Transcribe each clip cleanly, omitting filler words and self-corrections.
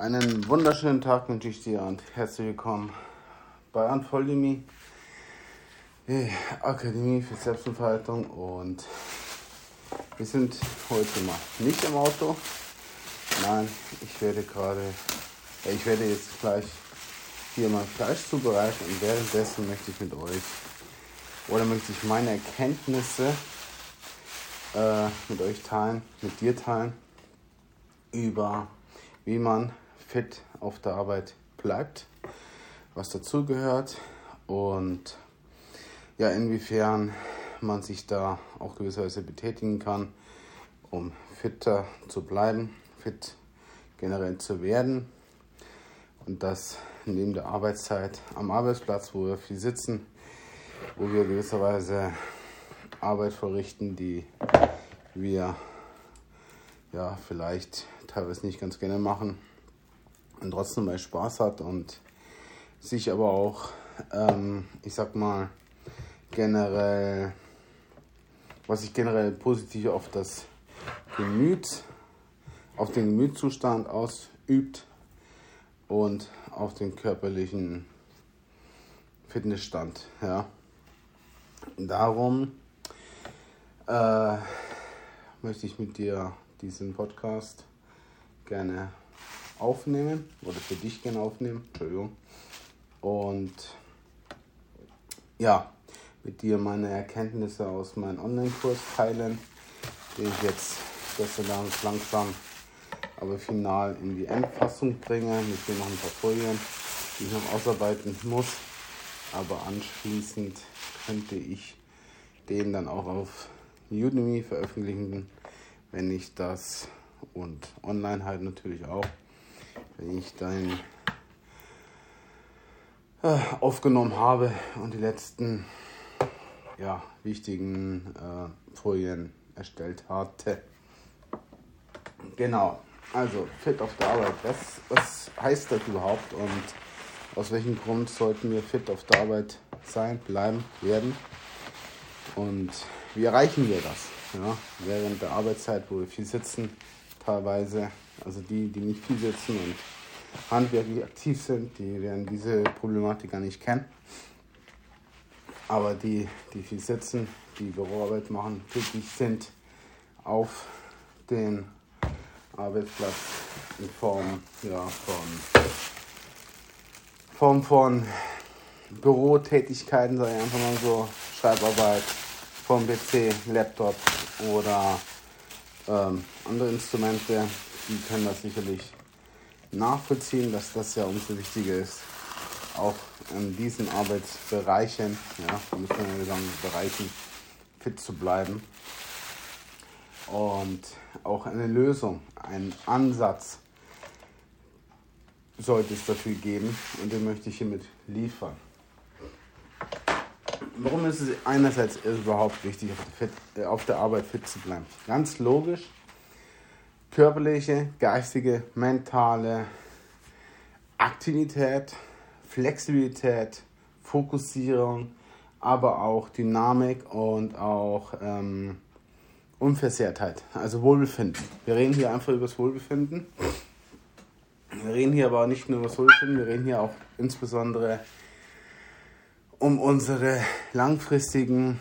Einen wunderschönen Tag wünsche ich dir und herzlich willkommen bei Unfold.me, die Akademie für Selbstentfaltung, und wir sind heute mal nicht im Auto. Nein, ich werde jetzt gleich hier mal Fleisch zubereiten und währenddessen möchte ich meine Erkenntnisse mit dir teilen über wie man fit auf der Arbeit bleibt, was dazugehört und ja, inwiefern man sich da auch gewisserweise betätigen kann, um fitter zu bleiben, fit generell zu werden, und das neben der Arbeitszeit am Arbeitsplatz, wo wir viel sitzen, wo wir gewisserweise Arbeit verrichten, die wir ja vielleicht teilweise nicht ganz gerne machen und trotzdem mal Spaß hat und sich aber auch, was sich generell positiv auf den Gemütszustand ausübt und auf den körperlichen Fitnessstand. Ja. Darum möchte ich mit dir diesen Podcast gerne aufnehmen oder für dich gerne aufnehmen, und ja, mit dir meine Erkenntnisse aus meinem Online-Kurs teilen, den ich jetzt Gott sei Dank langsam, aber final in die Endfassung bringe. Mit hier noch ein paar Folien, die ich noch ausarbeiten muss, aber anschließend könnte ich den dann auch auf Udemy veröffentlichen, wenn ich das, und online halt natürlich auch, wenn ich den aufgenommen habe und die letzten wichtigen Folien erstellt hatte. Genau, also fit auf der Arbeit. Was heißt das überhaupt und aus welchem Grund sollten wir fit auf der Arbeit sein, bleiben, werden? Und wie erreichen wir das? Ja, während der Arbeitszeit, wo wir viel sitzen, teilweise, also die nicht viel sitzen und handwerklich aktiv sind, die werden diese Problematik gar nicht kennen. Aber die viel sitzen, die Büroarbeit machen, tätig sind auf den Arbeitsplatz in Form von Bürotätigkeiten, sage ich einfach mal so, Schreibarbeit vom PC, Laptop oder andere Instrumente, die können das sicherlich nachvollziehen, dass das ja umso wichtiger ist, auch in diesen Arbeitsbereichen, Bereichen fit zu bleiben. Und auch eine Lösung, einen Ansatz sollte es dafür geben, und den möchte ich hiermit liefern. Warum ist es einerseits überhaupt wichtig, auf der Arbeit fit zu bleiben? Ganz logisch, körperliche, geistige, mentale Aktivität, Flexibilität, Fokussierung, aber auch Dynamik und auch Unversehrtheit, also Wohlbefinden. Wir reden hier einfach über das Wohlbefinden. Wir reden hier aber nicht nur über das Wohlbefinden, wir reden hier auch insbesondere um unsere langfristigen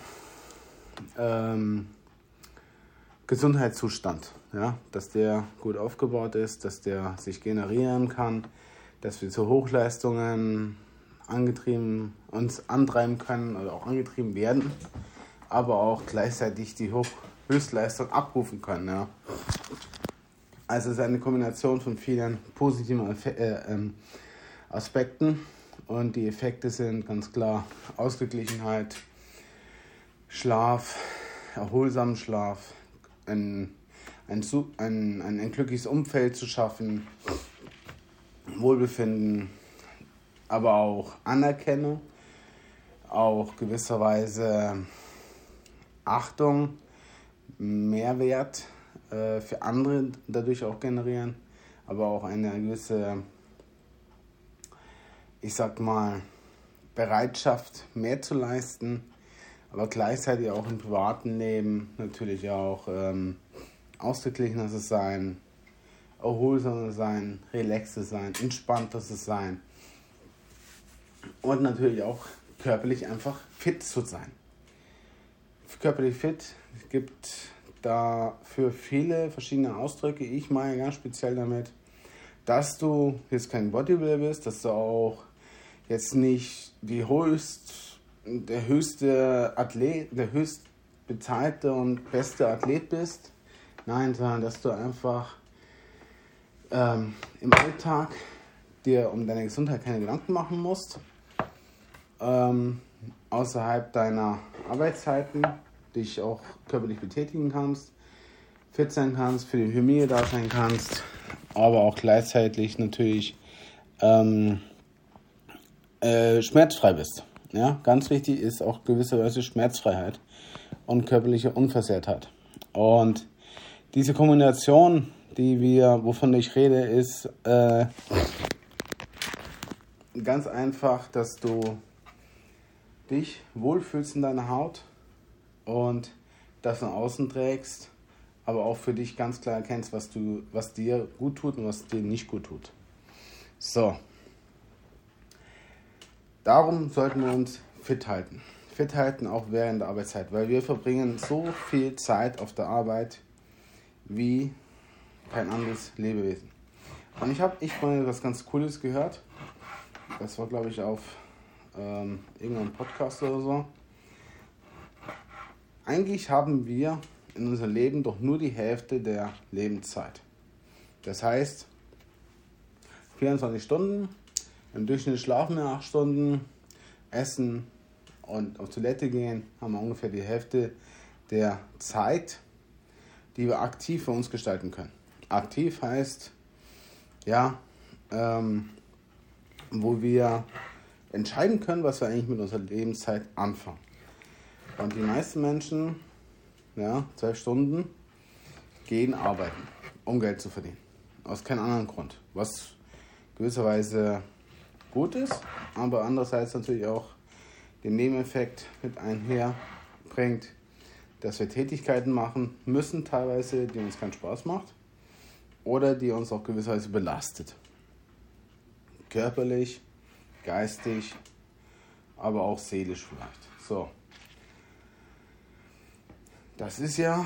Gesundheitszustand, ja, dass der gut aufgebaut ist, dass der sich generieren kann, dass wir zu Hochleistungen uns antreiben können oder auch angetrieben werden, aber auch gleichzeitig die Höchstleistung abrufen können. Ja. Also es ist eine Kombination von vielen positiven Aspekten, und die Effekte sind ganz klar Ausgeglichenheit, Schlaf, erholsamen Schlaf, ein glückliches Umfeld zu schaffen, Wohlbefinden, aber auch Anerkennung, auch gewisserweise Achtung, Mehrwert für andere dadurch auch generieren, aber auch eine gewisse, Bereitschaft, mehr zu leisten, aber gleichzeitig auch im privaten Leben natürlich auch ausgeglichener zu sein, erholsamer sein, relaxter sein, entspannter zu sein und natürlich auch körperlich einfach fit zu sein. Körperlich fit gibt dafür viele verschiedene Ausdrücke. Ich meine ganz speziell damit, dass du jetzt kein Bodybuilder bist, dass du auch jetzt nicht der höchste Athlet, der höchst bezahlte und beste Athlet bist. Nein, sondern dass du einfach im Alltag dir um deine Gesundheit keine Gedanken machen musst. Außerhalb deiner Arbeitszeiten dich auch körperlich betätigen kannst, fit sein kannst, für die Familie da sein kannst, aber auch gleichzeitig natürlich schmerzfrei bist. Ja, ganz wichtig ist auch gewisserweise Schmerzfreiheit und körperliche Unversehrtheit. Und diese Kombination, wovon ich rede, ist ganz einfach, dass du dich wohlfühlst in deiner Haut und das nach außen trägst, aber auch für dich ganz klar erkennst, was dir gut tut und was dir nicht gut tut. So. Darum sollten wir uns fit halten. Fit halten auch während der Arbeitszeit, weil wir verbringen so viel Zeit auf der Arbeit wie kein anderes Lebewesen. Und ich habe mal was ganz Cooles gehört. Das war, glaube ich, auf irgendeinem Podcast oder so. Eigentlich haben wir in unserem Leben doch nur die Hälfte der Lebenszeit. Das heißt, 24 Stunden, im Durchschnitt schlafen wir 8 Stunden, essen und auf Toilette gehen, haben wir ungefähr die Hälfte der Zeit, die wir aktiv für uns gestalten können. Aktiv heißt, wo wir entscheiden können, was wir eigentlich mit unserer Lebenszeit anfangen. Und die meisten Menschen, 12 Stunden, gehen arbeiten, um Geld zu verdienen. Aus keinem anderen Grund. Was gewisserweise gut ist, aber andererseits natürlich auch den Nebeneffekt mit einherbringt, dass wir Tätigkeiten machen müssen, teilweise, die uns keinen Spaß macht oder die uns auch gewisserweise belastet. Körperlich, geistig, aber auch seelisch vielleicht. So. Das ist ja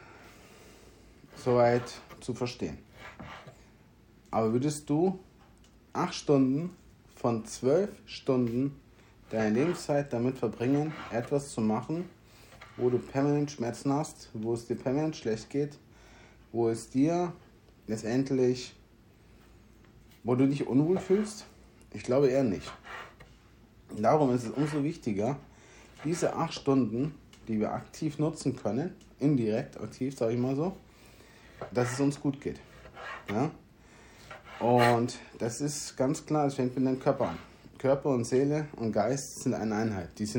soweit zu verstehen. Aber würdest du 8 Stunden von 12 Stunden deiner Lebenszeit damit verbringen, etwas zu machen, wo du permanent Schmerzen hast, wo es dir permanent schlecht geht, wo es dir letztendlich, wo du dich unwohl fühlst? Ich glaube eher nicht. Darum ist es umso wichtiger, diese 8 Stunden, die wir aktiv nutzen können, indirekt aktiv, sage ich mal so, dass es uns gut geht. Ja? Und das ist ganz klar, es fängt mit deinem Körper an. Körper und Seele und Geist sind eine Einheit. Die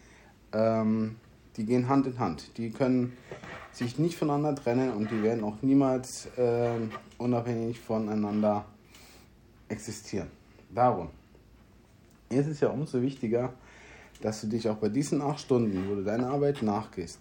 gehen Hand in Hand. Die können sich nicht voneinander trennen und die werden auch niemals unabhängig voneinander existieren. Darum ist es ja umso wichtiger, dass du dich auch bei diesen 8 Stunden, wo du deiner Arbeit nachgehst,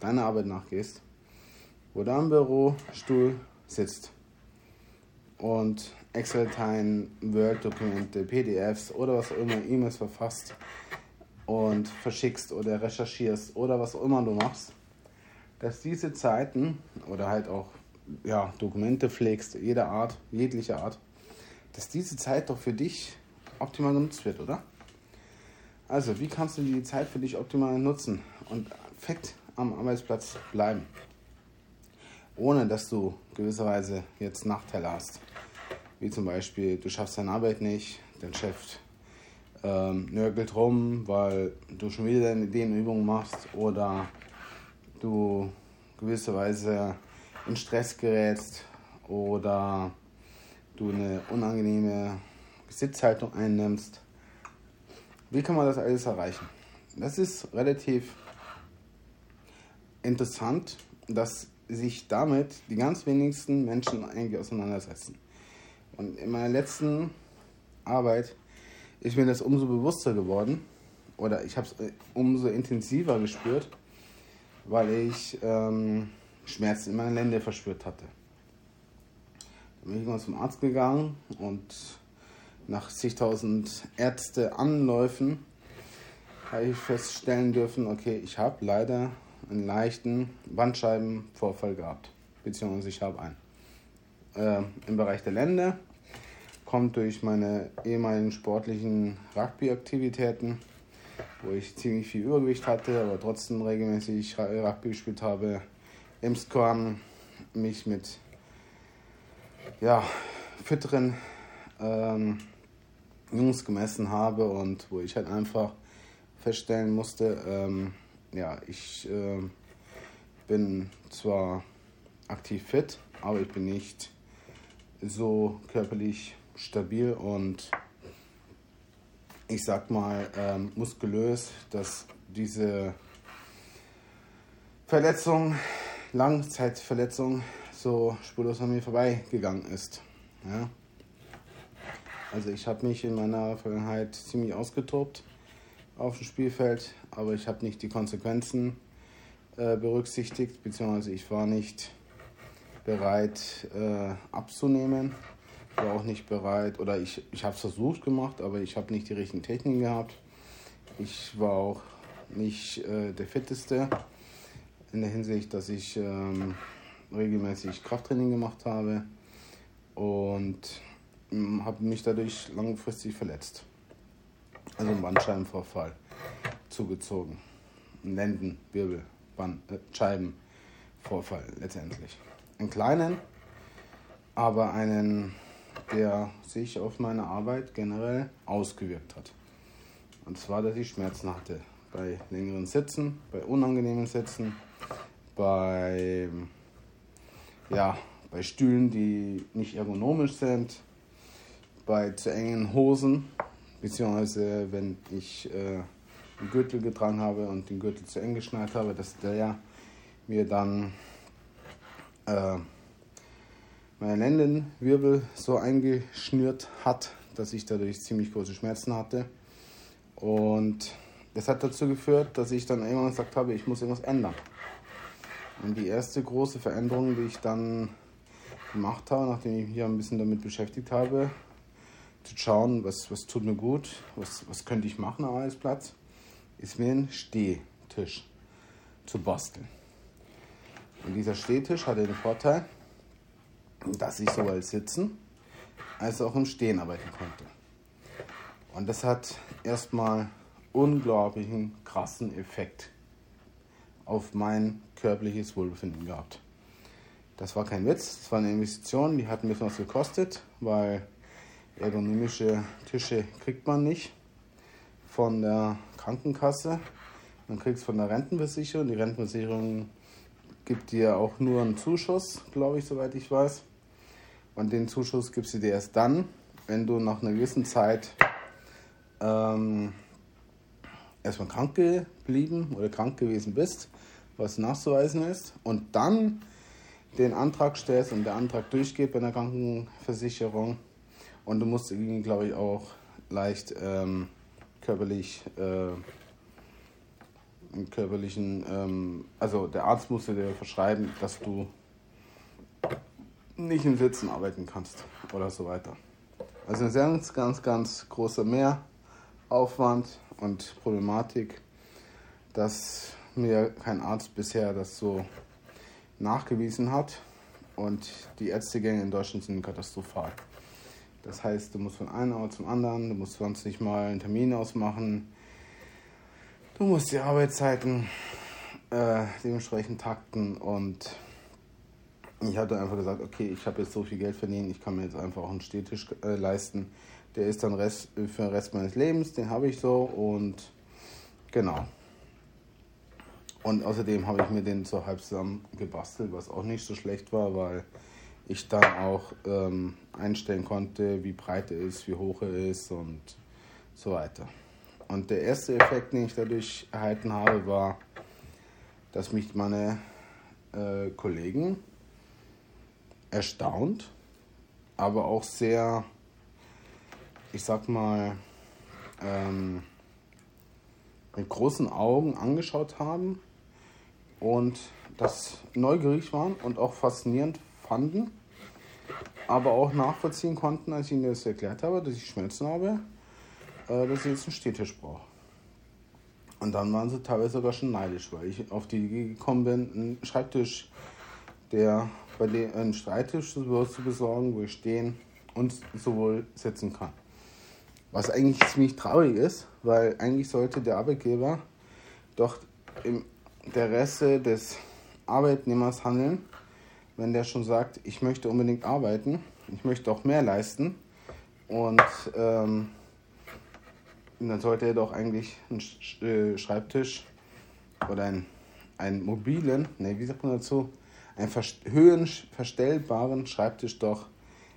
wo du am Bürostuhl sitzt und Excel-Dateien, Word-Dokumente, PDFs oder was auch immer, E-Mails verfasst und verschickst oder recherchierst oder was auch immer du machst, dass diese Zeiten oder halt auch Dokumente pflegst, jeglicher Art, dass diese Zeit doch für dich optimal genutzt wird, oder? Also, wie kannst du die Zeit für dich optimal nutzen und fit am Arbeitsplatz bleiben, ohne dass du gewisserweise jetzt Nachteile hast? Wie zum Beispiel, du schaffst deine Arbeit nicht, dein Chef nörgelt rum, weil du schon wieder deine Dehnübungen machst oder du gewisserweise in Stress gerätst oder du eine unangenehme Sitzhaltung einnimmst. Wie kann man das alles erreichen? Das ist relativ interessant, dass sich damit die ganz wenigsten Menschen eigentlich auseinandersetzen. Und in meiner letzten Arbeit ist mir das umso bewusster geworden oder ich habe es umso intensiver gespürt, weil ich Schmerzen in meinen Lenden verspürt hatte. bin ich mal zum Arzt gegangen und nach zigtausend Ärzte-Anläufen habe ich feststellen dürfen, okay, ich habe leider einen leichten Bandscheibenvorfall gehabt, beziehungsweise ich habe einen. Im Bereich der Lende, kommt durch meine ehemaligen sportlichen Rugby-Aktivitäten, wo ich ziemlich viel Übergewicht hatte, aber trotzdem regelmäßig Rugby gespielt habe, im Scrum mich mit fitteren Jungs gemessen habe und wo ich halt einfach feststellen musste, ich bin zwar aktiv fit, aber ich bin nicht so körperlich stabil und ich sag mal muskulös, dass diese Verletzung, Langzeitverletzung, so spurlos an mir vorbeigegangen ist. Ja? Also ich habe mich in meiner Vergangenheit ziemlich ausgetobt auf dem Spielfeld, aber ich habe nicht die Konsequenzen berücksichtigt, beziehungsweise ich war nicht bereit abzunehmen. Ich war auch nicht bereit, oder ich habe es versucht gemacht, aber ich habe nicht die richtigen Techniken gehabt. Ich war auch nicht der Fitteste in der Hinsicht, dass ich regelmäßig Krafttraining gemacht habe und habe mich dadurch langfristig verletzt. Also einen Bandscheibenvorfall zugezogen. Ein Lendenwirbel, Scheibenvorfall letztendlich. Einen kleinen, aber einen, der sich auf meine Arbeit generell ausgewirkt hat. Und zwar, dass ich Schmerzen hatte. Bei längeren Sitzen, bei unangenehmen Sitzen, bei Stühlen, die nicht ergonomisch sind, bei zu engen Hosen, beziehungsweise wenn ich einen Gürtel getragen habe und den Gürtel zu eng geschnallt habe, dass der mir dann meine Lendenwirbel so eingeschnürt hat, dass ich dadurch ziemlich große Schmerzen hatte. Und das hat dazu geführt, dass ich dann irgendwann gesagt habe, ich muss irgendwas ändern. Und die erste große Veränderung, die ich dann gemacht habe, nachdem ich mich ein bisschen damit beschäftigt habe, zu schauen, was tut mir gut, was könnte ich machen am Arbeitsplatz, ist mir ein Stehtisch zu basteln. Und dieser Stehtisch hatte den Vorteil, dass ich sowohl sitzen als auch im Stehen arbeiten konnte. Und das hat erstmal unglaublichen krassen Effekt auf mein körperliches Wohlbefinden gehabt. Das war kein Witz, das war eine Investition, die hat ein bisschen was gekostet, weil ergonomische Tische kriegt man nicht von der Krankenkasse. Man kriegt es von der Rentenversicherung. Die Rentenversicherung gibt dir auch nur einen Zuschuss, glaube ich, soweit ich weiß. Und den Zuschuss gibst du dir erst dann, wenn du nach einer gewissen Zeit erstmal krank geblieben oder krank gewesen bist, was nachzuweisen ist, und dann den Antrag stellst und der Antrag durchgeht bei der Krankenversicherung. Und du musst irgendwie, glaube ich, auch leicht also der Arzt musste dir verschreiben, dass du nicht im Sitzen arbeiten kannst oder so weiter. Also ein sehr ganz, ganz großer Mehraufwand und Problematik, dass mir kein Arzt bisher das so nachgewiesen hat, und die Ärztegänge in Deutschland sind katastrophal. Das heißt, du musst von einem Ort zum anderen, du musst 20 Mal einen Termin ausmachen, du musst die Arbeitszeiten dementsprechend takten, und ich hatte einfach gesagt, okay, ich habe jetzt so viel Geld verdient, ich kann mir jetzt einfach auch einen Stehtisch leisten. Der ist dann für den Rest meines Lebens, den habe ich so, und genau. Und außerdem habe ich mir den so halb zusammen gebastelt, was auch nicht so schlecht war, weil ich dann auch einstellen konnte, wie breit er ist, wie hoch er ist und so weiter. Und der erste Effekt, den ich dadurch erhalten habe, war, dass mich meine Kollegen erstaunt, aber auch sehr, ich sag mal, mit großen Augen angeschaut haben und das neugierig waren und auch faszinierend fanden, aber auch nachvollziehen konnten, als ich ihnen das erklärt habe, dass ich Schmerzen habe, dass ich jetzt einen Stehtisch brauche. Und dann waren sie teilweise sogar schon neidisch, weil ich auf die Idee gekommen bin, einen Schreibtisch, einen Schreibtisch zu besorgen, wo ich stehen und sowohl sitzen kann. Was eigentlich ziemlich traurig ist, weil eigentlich sollte der Arbeitgeber doch im Interesse des Arbeitnehmers handeln, wenn der schon sagt, ich möchte unbedingt arbeiten, ich möchte auch mehr leisten und dann sollte er doch eigentlich einen Schreibtisch oder einen mobilen, wie sagt man dazu, einen höhenverstellbaren Schreibtisch doch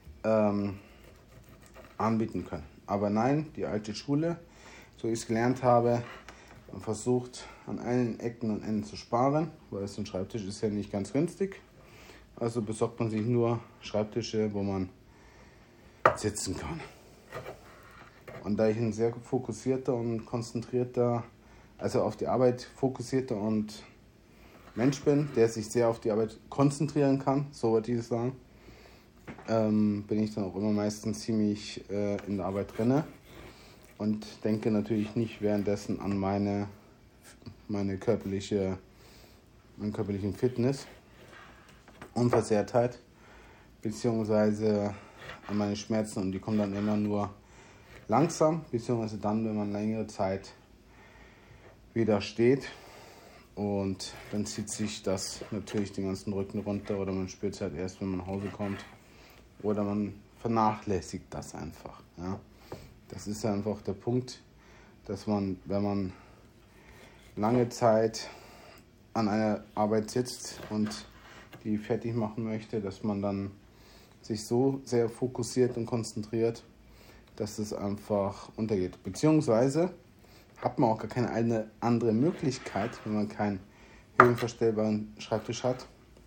anbieten können. Aber nein, die alte Schule, so ich es gelernt habe, man versucht an allen Ecken und Enden zu sparen, weil so ein Schreibtisch ist ja nicht ganz günstig. Also besorgt man sich nur Schreibtische, wo man sitzen kann. Und da ich ein sehr fokussierter und konzentrierter, also auf die Arbeit fokussierter und Mensch bin, der sich sehr auf die Arbeit konzentrieren kann, so wollte ich es sagen, bin ich dann auch immer meistens ziemlich in der Arbeit drinne und denke natürlich nicht währenddessen an meine körperlichen Fitness, Unversehrtheit, beziehungsweise an meine Schmerzen, und die kommen dann immer nur langsam, beziehungsweise dann, wenn man längere Zeit wieder steht, und dann zieht sich das natürlich den ganzen Rücken runter, oder man spürt es halt erst, wenn man nach Hause kommt, oder man vernachlässigt das einfach. Ja. Das ist einfach der Punkt, dass man, wenn man lange Zeit an einer Arbeit sitzt und die fertig machen möchte, dass man dann sich so sehr fokussiert und konzentriert, dass es einfach untergeht. Beziehungsweise hat man auch gar keine andere Möglichkeit, wenn man keinen höhenverstellbaren Schreibtisch hat,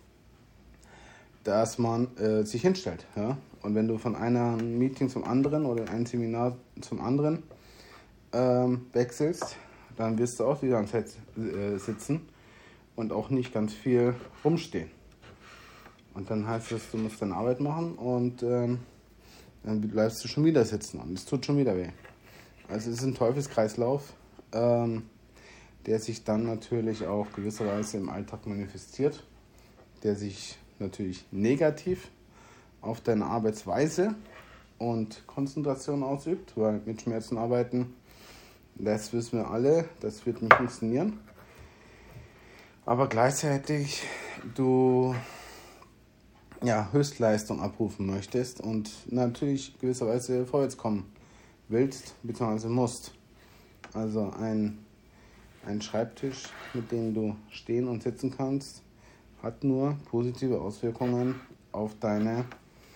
dass man sich hinstellt. Ja? Und wenn du von einem Meeting zum anderen oder einem Seminar zum anderen wechselst, dann wirst du auch die ganze Zeit sitzen und auch nicht ganz viel rumstehen. Und dann heißt es, du musst deine Arbeit machen und dann bleibst du schon wieder sitzen und es tut schon wieder weh. Also es ist ein Teufelskreislauf, der sich dann natürlich auch gewisserweise im Alltag manifestiert, der sich natürlich negativ auf deine Arbeitsweise und Konzentration ausübt, weil mit Schmerzen arbeiten, das wissen wir alle, das wird nicht funktionieren. Aber gleichzeitig du Höchstleistung abrufen möchtest und natürlich gewisserweise vorwärts kommen willst bzw. musst. Also ein Schreibtisch, mit dem du stehen und sitzen kannst, hat nur positive Auswirkungen auf deine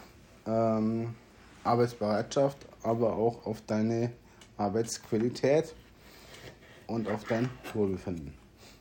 Arbeitsbereitschaft, aber auch auf deine Arbeitsqualität und auf dein Wohlbefinden.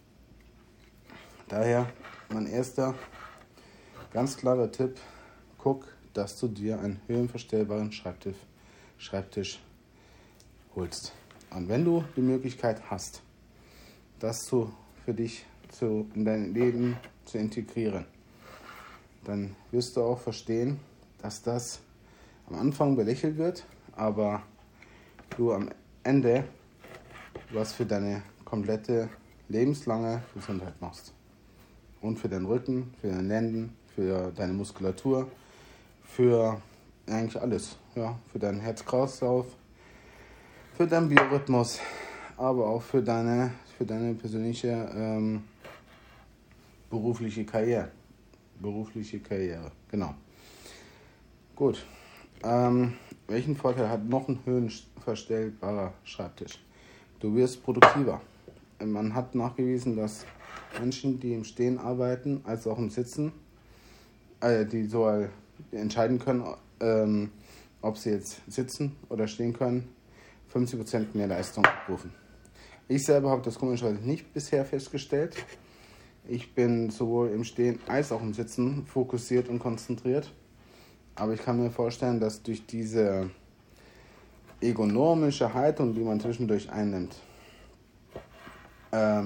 Daher mein erster ganz klarer Tipp: guck, dass du dir einen höhenverstellbaren Schreibtisch holst. Und wenn du die Möglichkeit hast, das für dich in dein Leben zu integrieren, dann wirst du auch verstehen, dass das am Anfang belächelt wird, aber du am Ende was für deine komplette lebenslange Gesundheit machst. Und für deinen Rücken, für deine Lenden, für deine Muskulatur, für eigentlich alles. Ja, für deinen Herz-Kreislauf, für deinen Biorhythmus, aber auch für deine persönliche berufliche Karriere. Genau. Gut. Welchen Vorteil hat noch ein höhenverstellbarer Schreibtisch? Du wirst produktiver. Man hat nachgewiesen, dass Menschen, die im Stehen arbeiten, als auch im Sitzen, die so entscheiden können, ob sie jetzt sitzen oder stehen können, 50% mehr Leistung abrufen. Ich selber habe das komischerweise nicht bisher festgestellt. Ich bin sowohl im Stehen als auch im Sitzen fokussiert und konzentriert. Aber ich kann mir vorstellen, dass durch diese ergonomische Haltung, die man zwischendurch einnimmt,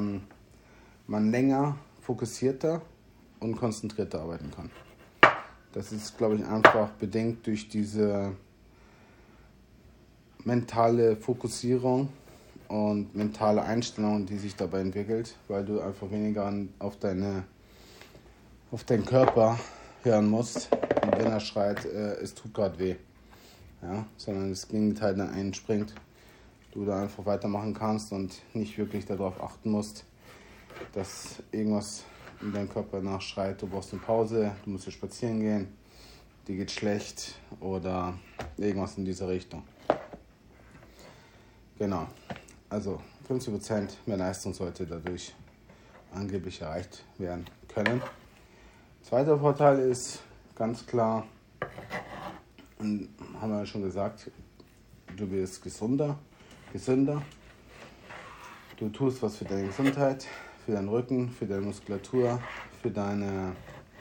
man länger fokussierter und konzentrierter arbeiten kann. Das ist, glaube ich, einfach bedingt durch diese mentale Fokussierung und mentale Einstellung, die sich dabei entwickelt, weil du einfach weniger auf deinen Körper hören musst. Und wenn er schreit, es tut gerade weh. Ja, sondern das Gegenteil dann einspringt. Du da einfach weitermachen kannst und nicht wirklich darauf achten musst, dass irgendwas in deinem Körper nachschreit. Du brauchst eine Pause, du musst spazieren gehen, dir geht schlecht oder irgendwas in dieser Richtung. Genau, also 50% mehr Leistung sollte dadurch angeblich erreicht werden können. Zweiter Vorteil ist ganz klar, und haben wir ja schon gesagt, du wirst gesünder. Du tust was für deine Gesundheit, für deinen Rücken, für deine Muskulatur, für deinen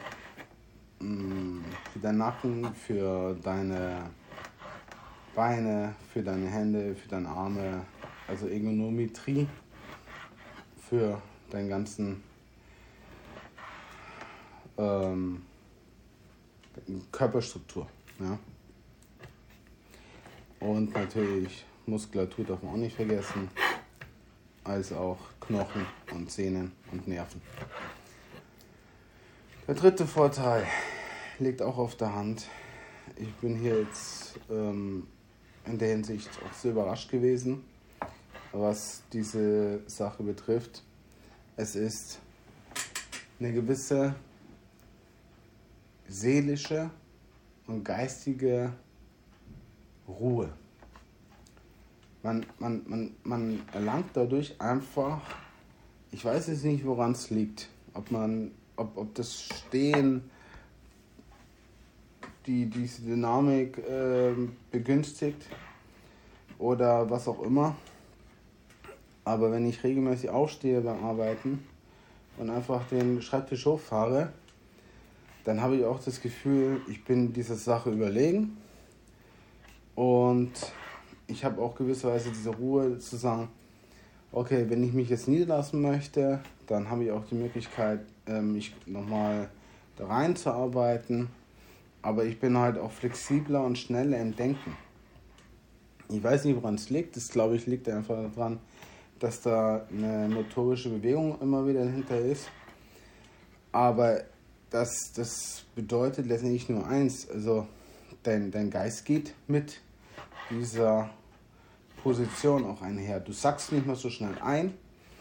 Nacken, für deine Beine, für deine Hände, für deine Arme, also Ergonometrie für deinen ganzen Körperstruktur. Ja? Und natürlich Muskulatur darf man auch nicht vergessen, als auch Knochen und Sehnen und Nerven. Der dritte Vorteil liegt auch auf der Hand. Ich bin hier jetzt in der Hinsicht auch sehr überrascht gewesen, was diese Sache betrifft. Es ist eine gewisse seelische und geistige Ruhe. Man erlangt dadurch einfach, ich weiß jetzt nicht, woran es liegt, ob das Stehen diese Dynamik begünstigt oder was auch immer. Aber wenn ich regelmäßig aufstehe beim Arbeiten und einfach den Schreibtisch hochfahre, dann habe ich auch das Gefühl, ich bin dieser Sache überlegen und ich habe auch gewisserweise diese Ruhe zu sagen, okay, wenn ich mich jetzt niederlassen möchte, dann habe ich auch die Möglichkeit, mich nochmal da reinzuarbeiten. Aber ich bin halt auch flexibler und schneller im Denken. Ich weiß nicht, woran es liegt. Das, glaube ich, liegt einfach daran, dass da eine motorische Bewegung immer wieder dahinter ist. Aber das bedeutet letztendlich nur eins. Also dein Geist geht mit dieser Position auch einher. Du sackst nicht mehr so schnell ein.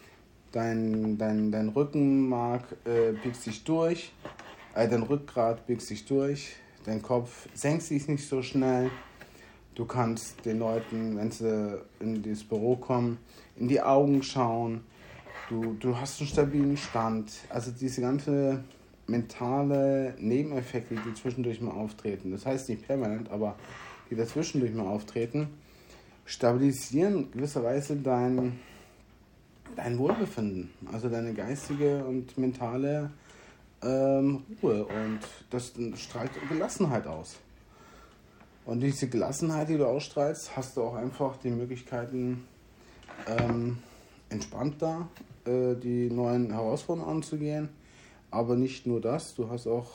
Dein Rückenmark biegt sich durch. Dein Rückgrat biegt sich durch. Dein Kopf senkt sich nicht so schnell. Du kannst den Leuten, wenn sie in das Büro kommen, in die Augen schauen. Du hast einen stabilen Stand. Also diese ganze mentale Nebeneffekte, die zwischendurch mal auftreten, das heißt nicht permanent, aber die dazwischendurch mal auftreten, stabilisieren gewisserweise dein Wohlbefinden, also deine geistige und mentale Ruhe, und das strahlt Gelassenheit aus. Und diese Gelassenheit, die du ausstrahlst, hast du auch einfach die Möglichkeiten, entspannter die neuen Herausforderungen anzugehen. Aber nicht nur das, du hast auch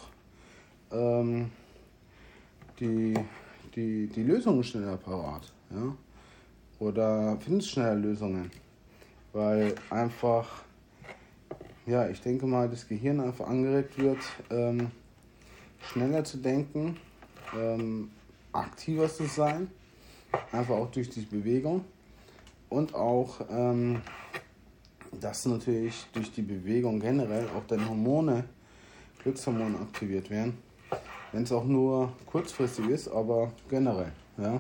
die Lösungen schneller parat. Ja? Oder findest schneller Lösungen. Weil einfach, ja, ich denke mal, das Gehirn einfach angeregt wird, schneller zu denken, aktiver zu sein, einfach auch durch die Bewegung, und auch, dass natürlich durch die Bewegung generell auch deine Hormone, Glückshormone aktiviert werden, wenn es auch nur kurzfristig ist, aber generell, ja.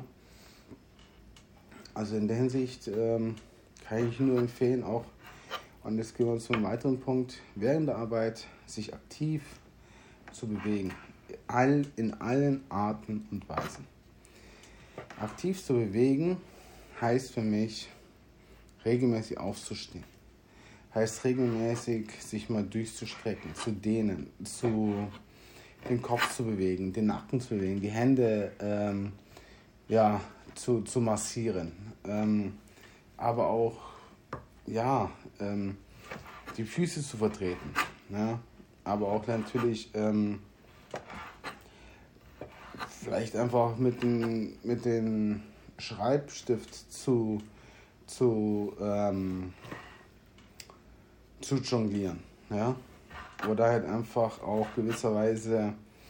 Also in der Hinsicht kann ich nur empfehlen, auch, und jetzt gehen wir zu einem weiteren Punkt, während der Arbeit sich aktiv zu bewegen. In allen Arten und Weisen. Aktiv zu bewegen heißt für mich, regelmäßig aufzustehen. Heißt regelmäßig sich mal durchzustrecken, zu dehnen, den Kopf zu bewegen, den Nacken zu bewegen, die Hände zu massieren. Aber auch die Füße zu vertreten. Ja? Aber auch natürlich vielleicht einfach mit den Schreibstift zu jonglieren. Ja? Oder halt einfach auch gewisserweise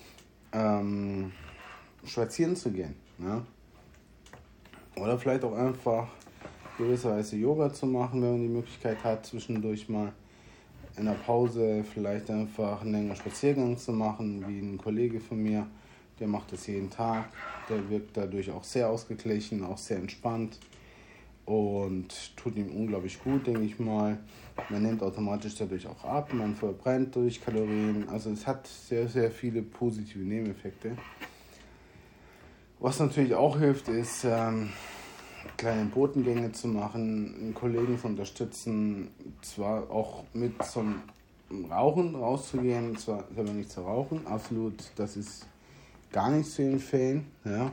spazieren zu gehen. Ja? Oder vielleicht auch einfach gewisserweise Yoga zu machen, wenn man die Möglichkeit hat, zwischendurch mal in der Pause vielleicht einfach einen längeren Spaziergang zu machen, wie ein Kollege von mir, der macht das jeden Tag. Der wirkt dadurch auch sehr ausgeglichen, auch sehr entspannt und tut ihm unglaublich gut, denke ich mal. Man nimmt automatisch dadurch auch ab, man verbrennt durch Kalorien. Also es hat sehr, sehr viele positive Nebeneffekte. Was natürlich auch hilft, ist kleine Botengänge zu machen, einen Kollegen zu unterstützen, zwar auch mit zum Rauchen rauszugehen, zwar selber nicht zu rauchen, absolut, das ist gar nicht zu empfehlen, ja.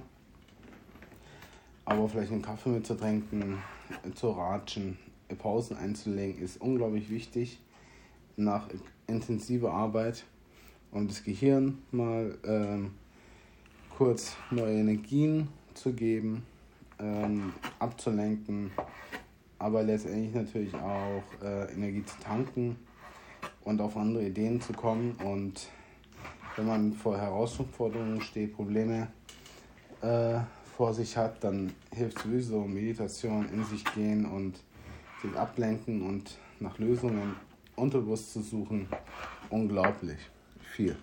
Aber vielleicht einen Kaffee mitzutrinken, zu ratschen, Pausen einzulegen, ist unglaublich wichtig nach intensiver Arbeit, um das Gehirn mal kurz neue Energien zu geben, abzulenken, aber letztendlich natürlich auch Energie zu tanken und auf andere Ideen zu kommen. Und wenn man vor Herausforderungen steht, Probleme vor sich hat, dann hilft sowieso Meditation, in sich gehen und sich ablenken und nach Lösungen unterbewusst zu suchen, unglaublich viel.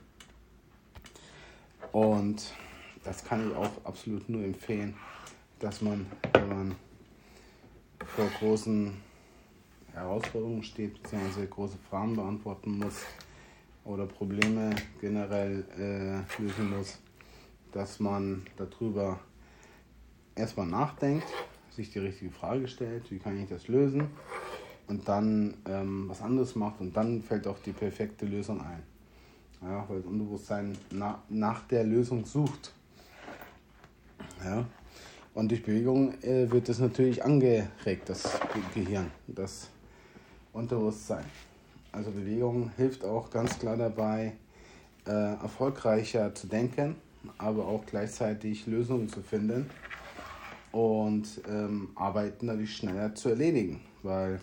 Und das kann ich auch absolut nur empfehlen, dass man, wenn man vor großen Herausforderungen steht, beziehungsweise große Fragen beantworten muss oder Probleme generell lösen muss, dass man darüber erstmal nachdenkt, sich die richtige Frage stellt, wie kann ich das lösen, und dann was anderes macht und dann fällt auch die perfekte Lösung ein. Ja, weil das Unterbewusstsein nach der Lösung sucht. Ja. Und durch Bewegung wird das natürlich angeregt, das Gehirn, das Unterbewusstsein. Also Bewegung hilft auch ganz klar dabei, erfolgreicher zu denken, aber auch gleichzeitig Lösungen zu finden und Arbeiten dadurch schneller zu erledigen, weil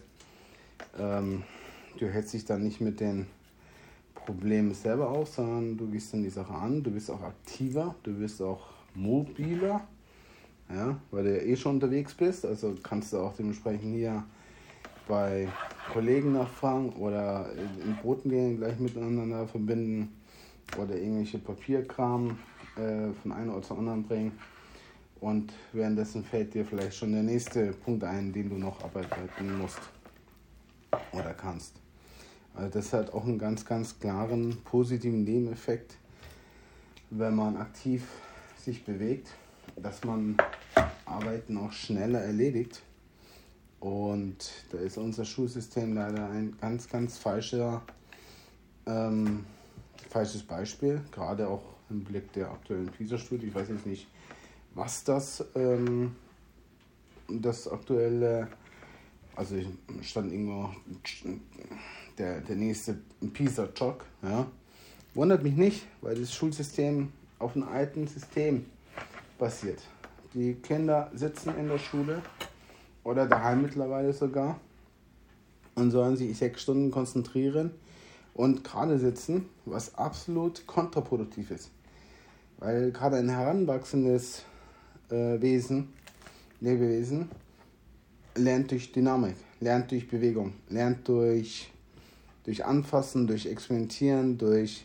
du hältst dich dann nicht mit den Problemen selber auf, sondern du gehst dann die Sache an, du bist auch aktiver, du bist auch mobiler, ja, weil du ja eh schon unterwegs bist, also kannst du auch dementsprechend hier bei Kollegen nachfragen oder in Botengängen gleich miteinander verbinden oder irgendwelche Papierkram von einem Ort zum anderen bringen, und währenddessen fällt dir vielleicht schon der nächste Punkt ein, den du noch abarbeiten musst oder kannst. Also das hat auch einen ganz, ganz klaren positiven Nebeneffekt, wenn man aktiv sich bewegt, dass man Arbeiten auch schneller erledigt. Und da ist unser Schulsystem leider ein ganz, ganz falsches Beispiel, gerade auch im Blick der aktuellen PISA-Studie. Ich weiß jetzt nicht, was das aktuelle, also stand irgendwo der nächste PISA-Schock, ja. Wundert mich nicht, weil das Schulsystem auf einem alten System basiert. Die Kinder sitzen in der Schule oder daheim mittlerweile sogar und sollen sich 6 Stunden konzentrieren und gerade sitzen, was absolut kontraproduktiv ist. Weil gerade ein heranwachsendes Lebewesen lernt durch Dynamik, lernt durch Bewegung, lernt durch Anfassen, durch Experimentieren, durch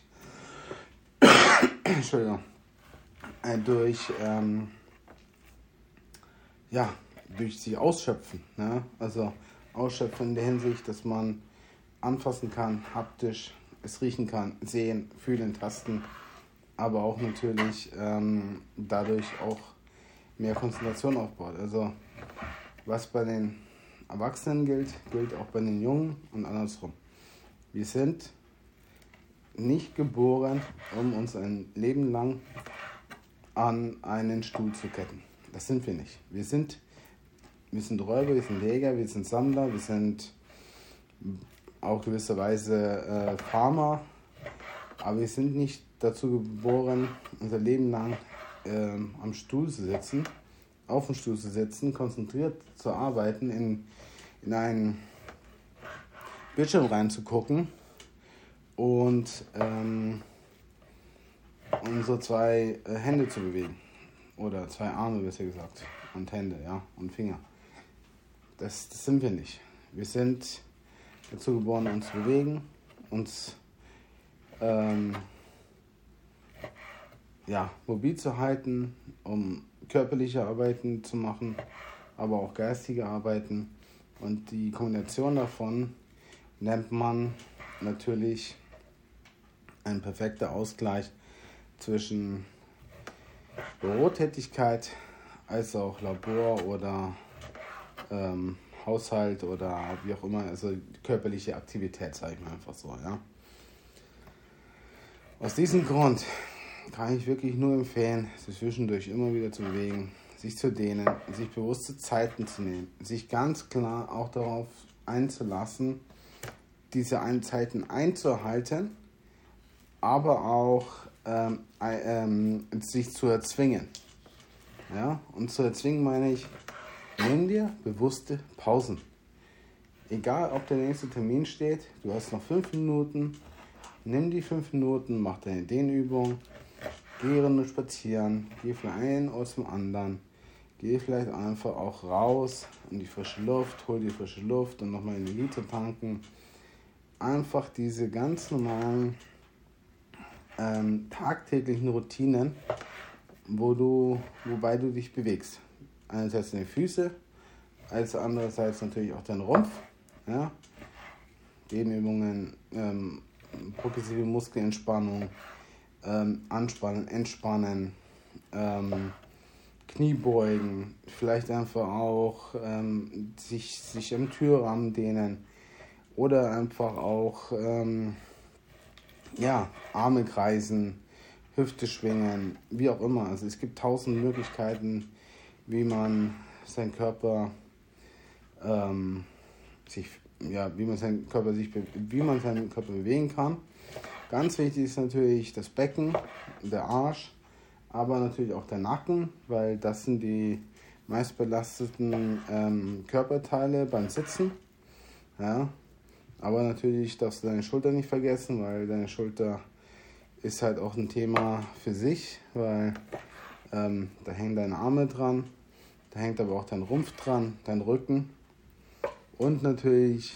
durch sich ausschöpfen. Ne? Also ausschöpfen in der Hinsicht, dass man anfassen kann, haptisch, es riechen kann, sehen, fühlen, tasten, aber auch natürlich dadurch auch mehr Konzentration aufbaut. Also was bei den Erwachsenen gilt auch bei den Jungen und andersrum. Wir sind nicht geboren, um uns ein Leben lang an einen Stuhl zu ketten. Das sind wir nicht. Wir sind Räuber, wir sind Jäger, wir sind Sammler, wir sind auch gewisserweise Farmer, aber wir sind nicht dazu geboren, unser Leben lang am Stuhl zu sitzen, auf dem Stuhl zu sitzen, konzentriert zu arbeiten, in einen Bildschirm reinzugucken und so 2 Hände zu bewegen. Oder 2 Arme, besser gesagt. Und Hände, ja, und Finger. Das sind wir nicht. Wir sind dazu geboren, uns zu bewegen, uns mobil zu halten, um körperliche Arbeiten zu machen, aber auch geistige Arbeiten. Und die Kombination davon nennt man natürlich ein perfekter Ausgleich zwischen Bürotätigkeit als auch Labor oder Haushalt oder wie auch immer, also körperliche Aktivität, sage ich mal einfach so, ja. Aus diesem Grund kann ich wirklich nur empfehlen, sich zwischendurch immer wieder zu bewegen, sich zu dehnen, sich bewusste Zeiten zu nehmen, sich ganz klar auch darauf einzulassen, diese Zeiten einzuhalten, aber auch sich zu erzwingen. Ja? Und zu erzwingen meine ich, nimm dir bewusste Pausen. Egal, ob der nächste Termin steht, du hast noch 5 Minuten, nimm die 5 Minuten, mach deine Dehnübung, geh runter spazieren, geh von einem Ort zum anderen, geh vielleicht einfach auch raus in die frische Luft, hol die frische Luft und nochmal Energie zu tanken. Einfach diese ganz normalen tagtäglichen Routinen, wobei du dich bewegst. Einerseits deine Füße, als andererseits natürlich auch dein Rumpf. Ja? Dehnübungen, progressive Muskelentspannung, anspannen, entspannen, Kniebeugen, vielleicht einfach auch sich am Türrahmen dehnen oder einfach auch Arme kreisen, Hüfte schwingen, wie auch immer. Also es gibt 1000 Möglichkeiten, wie man seinen Körper wie man seinen Körper bewegen kann. Ganz wichtig ist natürlich das Becken, der Arsch, aber natürlich auch der Nacken, weil das sind die meistbelasteten Körperteile beim Sitzen. Ja. Aber natürlich darfst du deine Schulter nicht vergessen, weil deine Schulter ist halt auch ein Thema für sich, weil da hängen deine Arme dran, da hängt aber auch dein Rumpf dran, dein Rücken und natürlich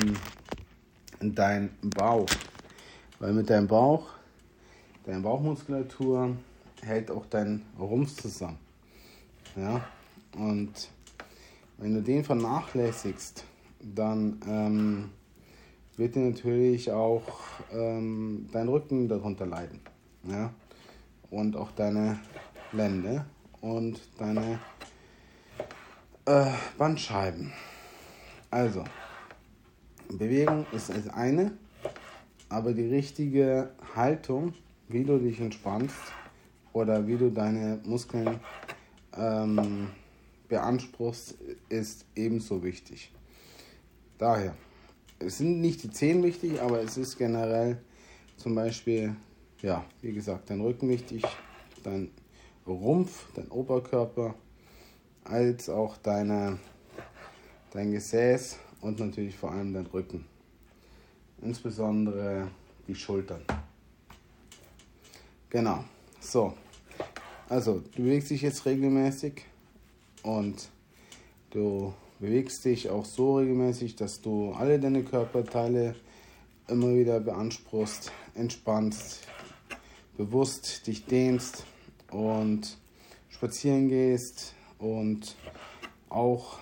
dein Bauch. Weil mit deinem Bauch, deine Bauchmuskulatur hält auch dein Rumpf zusammen. Ja? Und wenn du den vernachlässigst, dann wird dir natürlich auch dein Rücken darunter leiden. Ja? Und auch deine Lende und deine Bandscheiben. Also, Bewegung ist das eine, aber die richtige Haltung, wie du dich entspannst oder wie du deine Muskeln beanspruchst, ist ebenso wichtig. Daher, es sind nicht die Zehen wichtig, aber es ist generell zum Beispiel, wie gesagt, dein Rücken wichtig, dein Rumpf, dein Oberkörper, als auch dein Gesäß und natürlich vor allem dein Rücken. Insbesondere die Schultern. Genau, so. Also, du bewegst dich jetzt regelmäßig und du bewegst dich auch so regelmäßig, dass du alle deine Körperteile immer wieder beanspruchst, entspannst, bewusst dich dehnst und spazieren gehst und auch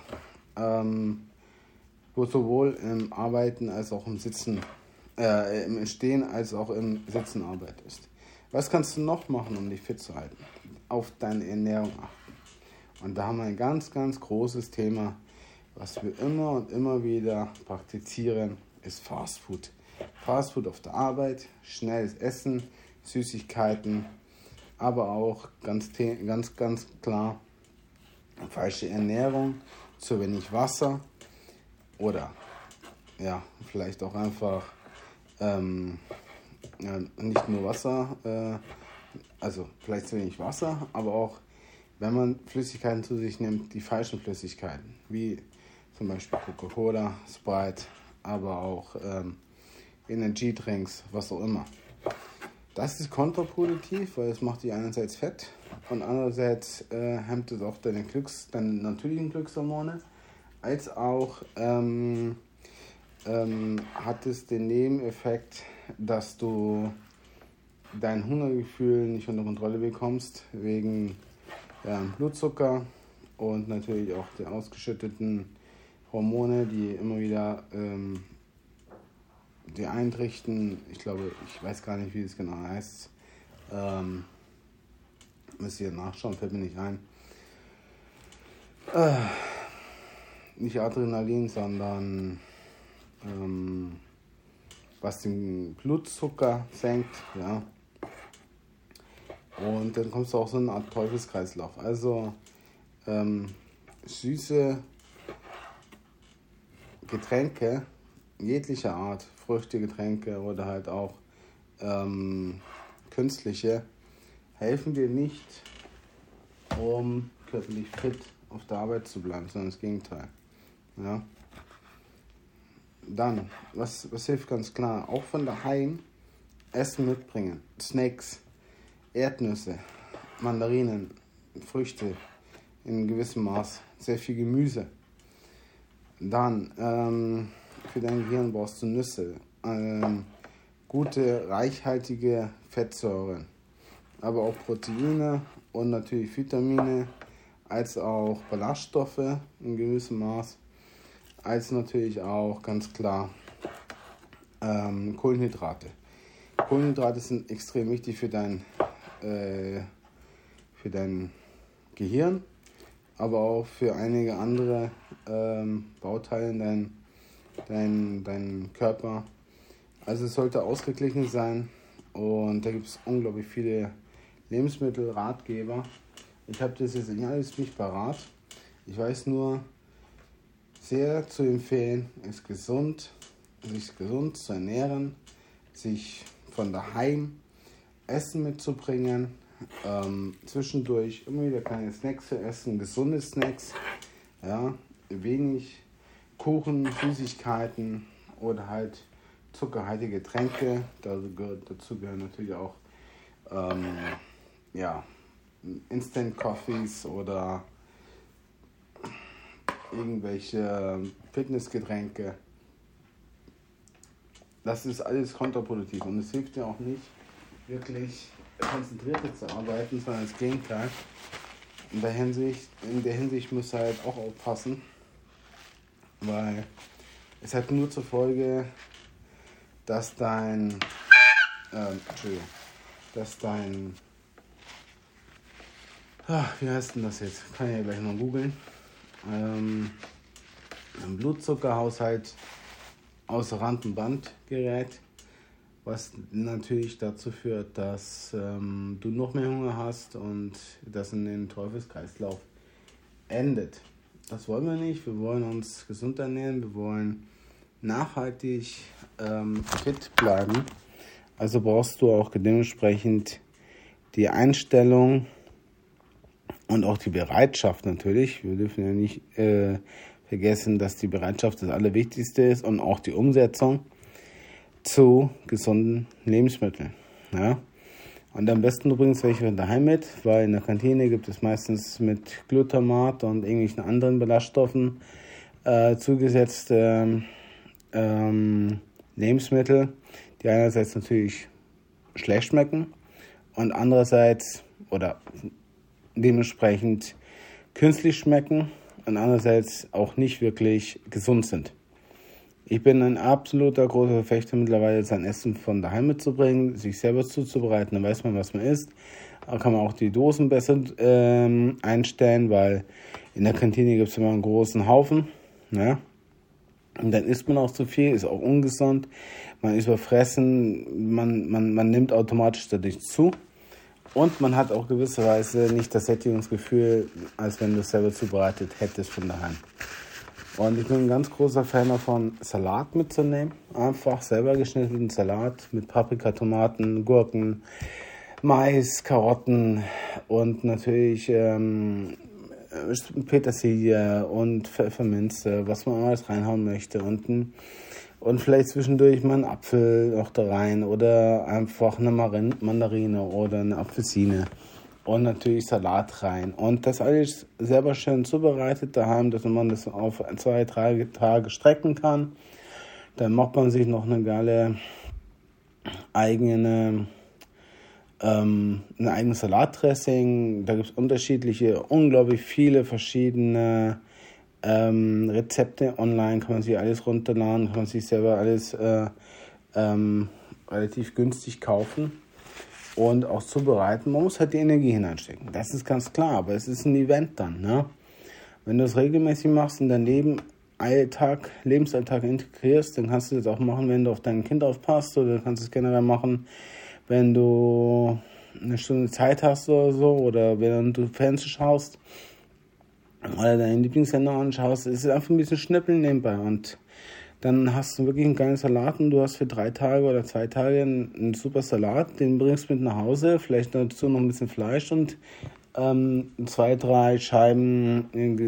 sowohl im Arbeiten als auch im Sitzen, im Stehen als auch im Sitzen arbeitest. Was kannst du noch machen, um dich fit zu halten? Auf deine Ernährung achten. Und da haben wir ein ganz, ganz großes Thema, was wir immer und immer wieder praktizieren, ist Fast Food. Fast Food auf der Arbeit, schnelles Essen, Süßigkeiten, aber auch ganz klar falsche Ernährung, zu wenig Wasser oder vielleicht auch einfach nicht nur Wasser Also vielleicht zu wenig Wasser, aber auch wenn man Flüssigkeiten zu sich nimmt, die falschen Flüssigkeiten, wie zum Beispiel Coca-Cola, Sprite, aber auch Energiedrinks, was auch immer. Das ist kontraproduktiv, weil es macht dich einerseits fett und andererseits hemmt es auch deine natürlichen Glückshormone, als auch hat es den Nebeneffekt, dass du dein Hungergefühl nicht unter Kontrolle bekommst, wegen Blutzucker und natürlich auch der ausgeschütteten Hormone, die immer wieder die eintrichten. Ich weiß gar nicht, wie es genau heißt. Müsst ihr nachschauen, fällt mir nicht ein. Nicht Adrenalin, sondern was den Blutzucker senkt, ja. Und dann kommst du auch so in eine Art Teufelskreislauf. Also süße Getränke jeglicher Art, Früchtegetränke oder halt auch künstliche, helfen dir nicht, um körperlich fit auf der Arbeit zu bleiben, sondern das Gegenteil. Ja. Dann, was hilft ganz klar, auch von daheim Essen mitbringen, Snacks, Erdnüsse, Mandarinen, Früchte in gewissem Maß, sehr viel Gemüse. Dann, für dein Gehirn brauchst du Nüsse, gute, reichhaltige Fettsäuren, aber auch Proteine und natürlich Vitamine, als auch Ballaststoffe in gewissem Maß, als natürlich auch ganz klar Kohlenhydrate. Kohlenhydrate sind extrem wichtig für dein Gehirn, aber auch für einige andere Bauteile in deinem Körper. Also es sollte ausgeglichen sein und da gibt es unglaublich viele Lebensmittel, Ratgeber. Ich habe das jetzt nicht alles nicht parat. Ich weiß nur, sehr zu empfehlen, sich gesund zu ernähren, sich von daheim Essen mitzubringen, zwischendurch immer wieder kleine Snacks zu essen, gesunde Snacks, ja, wenig Kuchen, Süßigkeiten oder halt zuckerhaltige Getränke. Dazu gehören natürlich auch Instant Coffees oder irgendwelche Fitnessgetränke. Das ist alles kontraproduktiv und es hilft dir auch nicht, wirklich konzentrierter zu arbeiten, sondern das Gegenteil. In der Hinsicht musst du halt auch aufpassen, weil es hat nur zur Folge, dass wie heißt denn das jetzt? Kann ich ja gleich mal googeln. Ein Blutzuckerhaushalt außer Rand und Band gerät, was natürlich dazu führt, dass du noch mehr Hunger hast und das in den Teufelskreislauf endet. Das wollen wir nicht. Wir wollen uns gesund ernähren, wir wollen nachhaltig fit bleiben. Also brauchst du auch dementsprechend die Einstellung und auch die Bereitschaft natürlich. Wir dürfen ja nicht vergessen, dass die Bereitschaft das Allerwichtigste ist und auch die Umsetzung zu gesunden Lebensmitteln. Ja? Und am besten du bringst welche von daheim mit, weil in der Kantine gibt es meistens mit Glutamat und irgendwelchen anderen Ballaststoffen zugesetzte Lebensmittel, die einerseits natürlich schlecht schmecken und andererseits oder dementsprechend künstlich schmecken und andererseits auch nicht wirklich gesund sind. Ich bin ein absoluter großer Verfechter mittlerweile, sein Essen von daheim mitzubringen, sich selber zuzubereiten, dann weiß man, was man isst. Da kann man auch die Dosen besser einstellen, weil in der Kantine gibt es immer einen großen Haufen. Ja? Und dann isst man auch zu viel, ist auch ungesund. Man ist überfressen, man nimmt automatisch dadurch zu. Und man hat auch gewisserweise nicht das Sättigungsgefühl, als wenn du es selber zubereitet hättest von daheim. Und ich bin ein ganz großer Fan davon, Salat mitzunehmen. Einfach selber geschnittenen Salat mit Paprika, Tomaten, Gurken, Mais, Karotten und natürlich Petersilie und Pfefferminze, was man alles reinhauen möchte. Und vielleicht zwischendurch mal einen Apfel noch da rein oder einfach eine Mandarine oder eine Apfelsine. Und natürlich Salat rein. Und das alles selber schön zubereitet daheim, dass man das auf 2-3 Tage strecken kann. Dann macht man sich noch eine geile ein eigenes Salatdressing. Da gibt es unglaublich viele verschiedene Rezepte online. Kann man sich alles runterladen, kann man sich selber alles relativ günstig kaufen und auch zubereiten. Man muss halt die Energie hineinstecken. Das ist ganz klar, aber es ist ein Event dann. Ne? Wenn du es regelmäßig machst und dein Lebensalltag integrierst, dann kannst du das auch machen, wenn du auf dein Kind aufpasst, oder du kannst es generell machen, wenn du eine Stunde Zeit hast oder so, oder wenn du Fernsehen schaust oder deinen Lieblingssender anschaust. Es ist einfach ein bisschen Schnippeln nebenbei und dann hast du wirklich einen geilen Salat und du hast für 3 Tage oder 2 Tage einen super Salat, den bringst du mit nach Hause, vielleicht dazu noch ein bisschen Fleisch und 2-3 Scheiben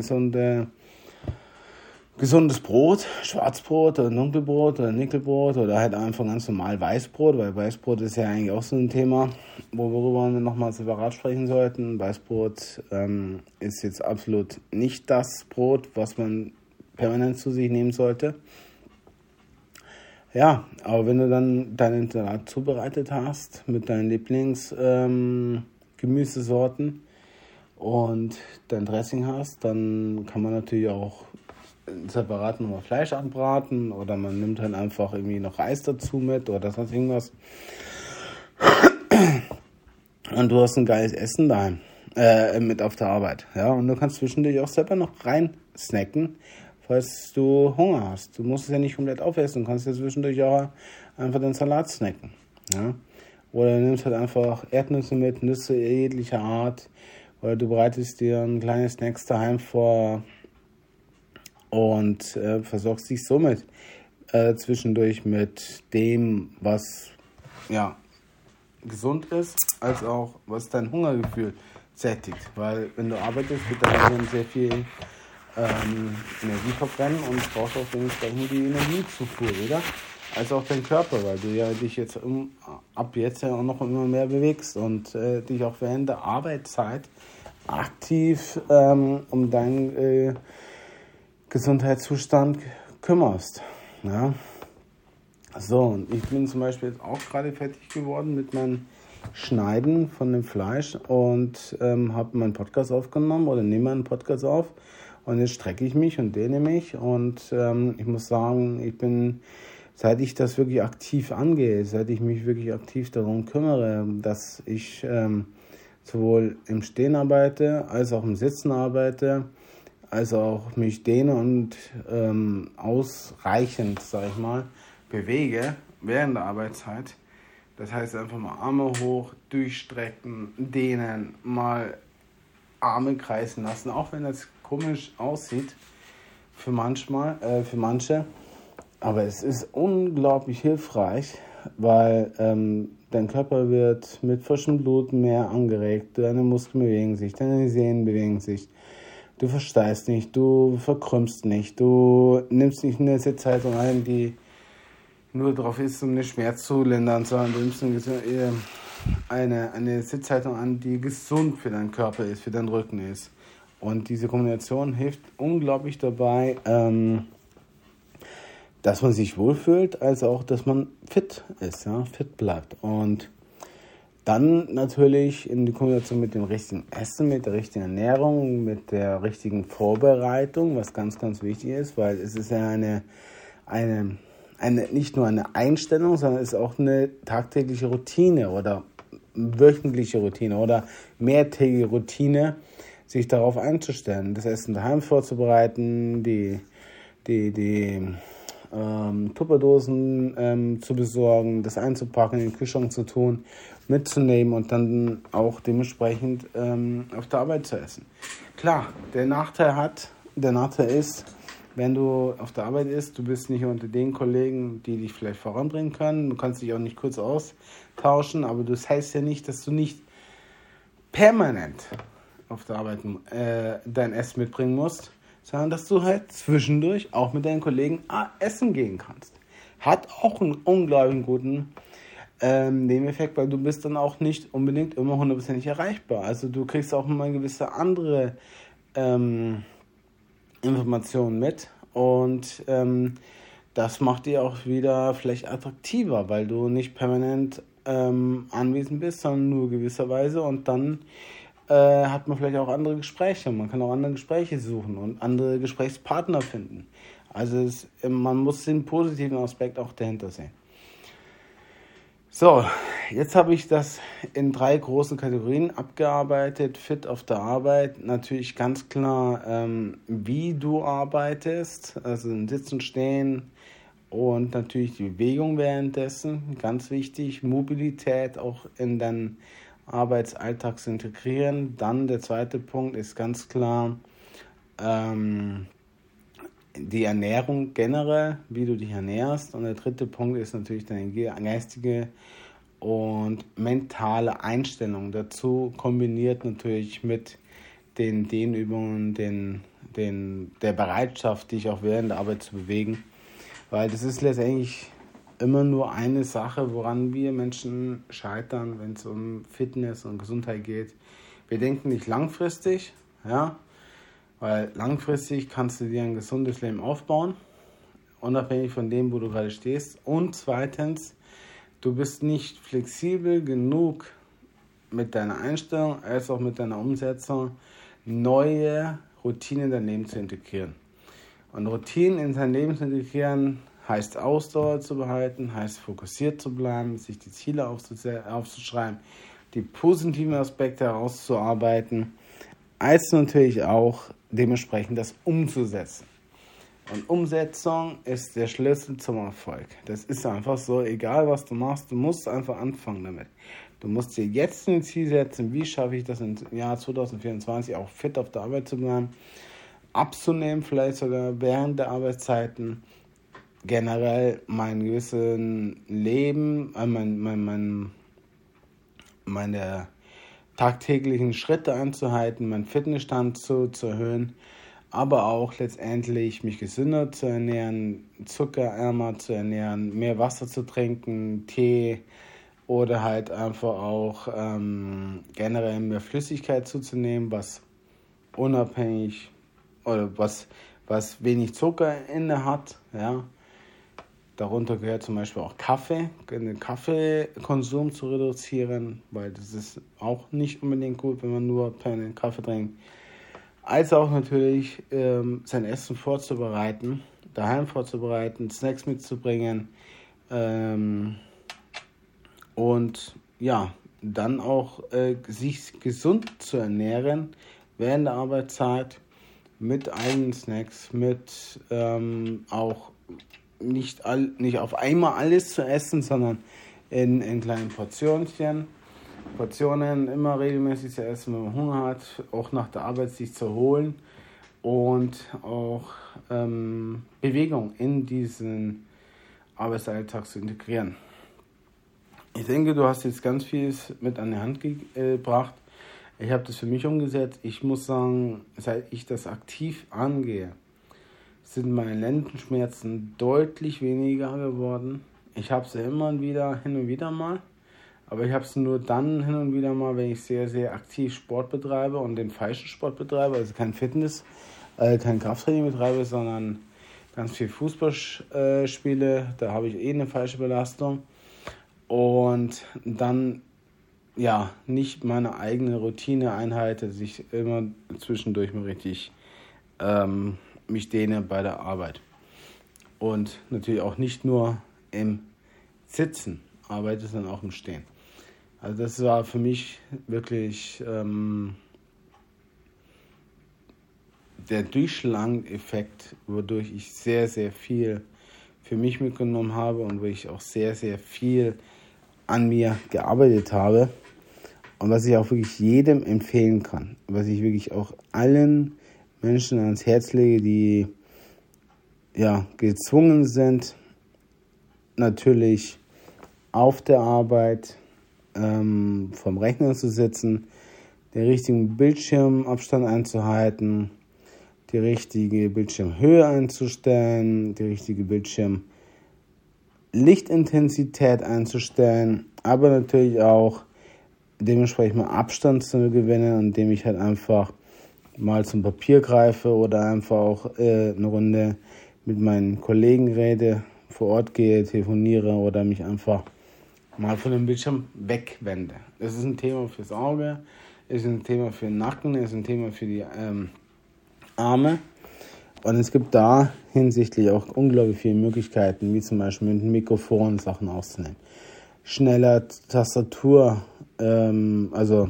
gesundes Brot, Schwarzbrot oder Dunkelbrot oder Nickelbrot oder halt einfach ganz normal Weißbrot, weil Weißbrot ist ja eigentlich auch so ein Thema, worüber wir nochmal separat sprechen sollten. Weißbrot ist jetzt absolut nicht das Brot, was man permanent zu sich nehmen sollte. Ja, aber wenn du dann deinen Salat zubereitet hast mit deinen Lieblingsgemüsesorten und dein Dressing hast, dann kann man natürlich auch separat nochmal Fleisch anbraten oder man nimmt halt einfach irgendwie noch Reis dazu mit oder sonst irgendwas. Und du hast ein geiles Essen daheim, mit auf der Arbeit. Ja, und du kannst zwischendurch auch selber noch rein snacken, falls du Hunger hast. Du musst es ja nicht komplett aufessen, du kannst ja zwischendurch auch einfach den Salat snacken. Ja? Oder du nimmst halt einfach Erdnüsse mit, Nüsse jeglicher Art, oder du bereitest dir ein kleines Snacks daheim vor und versorgst dich somit zwischendurch mit dem, was ja gesund ist, als auch was dein Hungergefühl sättigt. Weil wenn du arbeitest, wird dein Gehirn sehr viel Energie verbrennen und brauchst auch dementsprechend die Energiezufuhr wieder, als auch dein Körper, weil du ja dich jetzt ab jetzt ja auch noch immer mehr bewegst und dich auch während der Arbeitszeit aktiv um deinen Gesundheitszustand kümmerst. Ja? So, und ich bin zum Beispiel jetzt auch gerade fertig geworden mit meinem Schneiden von dem Fleisch und habe meinen Podcast aufgenommen oder nehme meinen Podcast auf und jetzt strecke ich mich und dehne mich und ich muss sagen, seit ich das wirklich aktiv angehe, seit ich mich wirklich aktiv darum kümmere, dass ich sowohl im Stehen arbeite, als auch im Sitzen arbeite, als auch mich dehne und ausreichend, sag ich mal, bewege während der Arbeitszeit. Das heißt einfach mal Arme hoch, durchstrecken, dehnen, mal Arme kreisen lassen, auch wenn das komisch aussieht für manche. Aber es ist unglaublich hilfreich, weil dein Körper wird mit frischem Blut mehr angeregt, deine Muskeln bewegen sich, deine Sehnen bewegen sich. Du versteißt nicht, du verkrümmst nicht, du nimmst nicht eine Sitzhaltung ein, die nur darauf ist, um den Schmerz zu lindern, sondern du nimmst eine Sitzhaltung an, die gesund für deinen Körper ist, für deinen Rücken ist. Und diese Kombination hilft unglaublich dabei, dass man sich wohlfühlt, als auch, dass man fit ist, ja, fit bleibt. Und dann natürlich in die Kombination mit dem richtigen Essen, mit der richtigen Ernährung, mit der richtigen Vorbereitung, was ganz, ganz wichtig ist, weil es ist ja eine nicht nur eine Einstellung, sondern es ist auch eine tagtägliche Routine oder wöchentliche Routine oder mehrtägige Routine, sich darauf einzustellen, das Essen daheim vorzubereiten, die Tupperdosen zu besorgen, das einzupacken, in den Kühlschrank zu tun, mitzunehmen und dann auch dementsprechend auf der Arbeit zu essen. Klar, der Nachteil ist, wenn du auf der Arbeit bist, du bist nicht unter den Kollegen, die dich vielleicht voranbringen können. Du kannst dich auch nicht kurz austauschen, aber das heißt ja nicht, dass du nicht permanent auf der Arbeit dein Essen mitbringen musst, sondern dass du halt zwischendurch auch mit deinen Kollegen essen gehen kannst. Hat auch einen unglaublich guten Nebeneffekt, weil du bist dann auch nicht unbedingt immer 100% erreichbar. Also du kriegst auch immer gewisse andere Informationen mit und das macht dir auch wieder vielleicht attraktiver, weil du nicht permanent anwesend bist, sondern nur gewisserweise und dann hat man vielleicht auch andere Gespräche. Man kann auch andere Gespräche suchen und andere Gesprächspartner finden. Also man muss den positiven Aspekt auch dahinter sehen. So, jetzt habe ich das in 3 großen Kategorien abgearbeitet. Fit auf der Arbeit, natürlich ganz klar, wie du arbeitest, also im Sitzen, Stehen und natürlich die Bewegung währenddessen, ganz wichtig, Mobilität auch in deinen Arbeitsalltag zu integrieren. Dann der zweite Punkt ist ganz klar die Ernährung generell, wie du dich ernährst. Und der dritte Punkt ist natürlich deine geistige und mentale Einstellung. Dazu kombiniert natürlich mit den Dehnübungen, der Bereitschaft, dich auch während der Arbeit zu bewegen. Weil das ist letztendlich immer nur eine Sache, woran wir Menschen scheitern, wenn es um Fitness und Gesundheit geht. Wir denken nicht langfristig, ja, weil langfristig kannst du dir ein gesundes Leben aufbauen, unabhängig von dem, wo du gerade stehst. Und zweitens, du bist nicht flexibel genug mit deiner Einstellung als auch mit deiner Umsetzung, neue Routinen in dein Leben zu integrieren. Und Routinen in dein Leben zu integrieren heißt Ausdauer zu behalten, heißt fokussiert zu bleiben, sich die Ziele aufzuschreiben, die positiven Aspekte herauszuarbeiten, als natürlich auch dementsprechend das umzusetzen. Und Umsetzung ist der Schlüssel zum Erfolg. Das ist einfach so, egal was du machst, du musst einfach anfangen damit. Du musst dir jetzt ein Ziel setzen, wie schaffe ich das im Jahr 2024 auch fit auf der Arbeit zu bleiben, abzunehmen, vielleicht sogar während der Arbeitszeiten, generell mein gewisses Leben, meine tagtäglichen Schritte anzuhalten, meinen Fitnessstand zu erhöhen, aber auch letztendlich mich gesünder zu ernähren, zuckerärmer zu ernähren, mehr Wasser zu trinken, Tee oder halt einfach auch generell mehr Flüssigkeit zuzunehmen, was unabhängig oder was wenig Zucker inne hat, ja. Darunter gehört zum Beispiel auch Kaffee, den Kaffeekonsum zu reduzieren, weil das ist auch nicht unbedingt gut, wenn man nur permanent Kaffee trinkt. Als auch natürlich sein Essen vorzubereiten, daheim vorzubereiten, Snacks mitzubringen und ja, dann auch sich gesund zu ernähren während der Arbeitszeit mit eigenen Snacks, mit auch nicht auf einmal alles zu essen, sondern in kleinen Portionen immer regelmäßig zu essen, wenn man Hunger hat, auch nach der Arbeit sich zu erholen und auch Bewegung in diesen Arbeitsalltag zu integrieren. Ich denke, du hast jetzt ganz vieles mit an die Hand gebracht. Ich habe das für mich umgesetzt. Ich muss sagen, seit ich das aktiv angehe, sind meine Lendenschmerzen deutlich weniger geworden. Ich habe sie immer wieder, hin und wieder mal, aber ich habe es nur dann hin und wieder mal, wenn ich sehr, sehr aktiv Sport betreibe und den falschen Sport betreibe, also kein Fitness, kein Krafttraining betreibe, sondern ganz viel Fußball spiele. Da habe ich eine falsche Belastung und dann ja nicht meine eigene Routine einhalte, dass ich immer zwischendurch mal richtig mich dehne bei der Arbeit. Und natürlich auch nicht nur im Sitzen arbeite, sondern auch im Stehen. Also das war für mich wirklich der Durchschlageffekt, wodurch ich sehr, sehr viel für mich mitgenommen habe und wo ich auch sehr, sehr viel an mir gearbeitet habe. Und was ich auch wirklich jedem empfehlen kann, was ich wirklich auch allen Menschen ans Herz lege, die gezwungen sind, natürlich auf der Arbeit vom Rechner zu sitzen, den richtigen Bildschirmabstand einzuhalten, die richtige Bildschirmhöhe einzustellen, die richtige Bildschirmlichtintensität einzustellen, aber natürlich auch dementsprechend mal Abstand zu gewinnen, indem ich halt einfach mal zum Papier greife oder einfach auch eine Runde mit meinen Kollegen rede, vor Ort gehe, telefoniere oder mich einfach mal von dem Bildschirm wegwende. Das ist ein Thema fürs Auge, ist ein Thema für den Nacken, ist ein Thema für die Arme. Und es gibt da hinsichtlich auch unglaublich viele Möglichkeiten, wie zum Beispiel mit dem Mikrofon Sachen aufzunehmen. Schneller Tastatur, wie nennt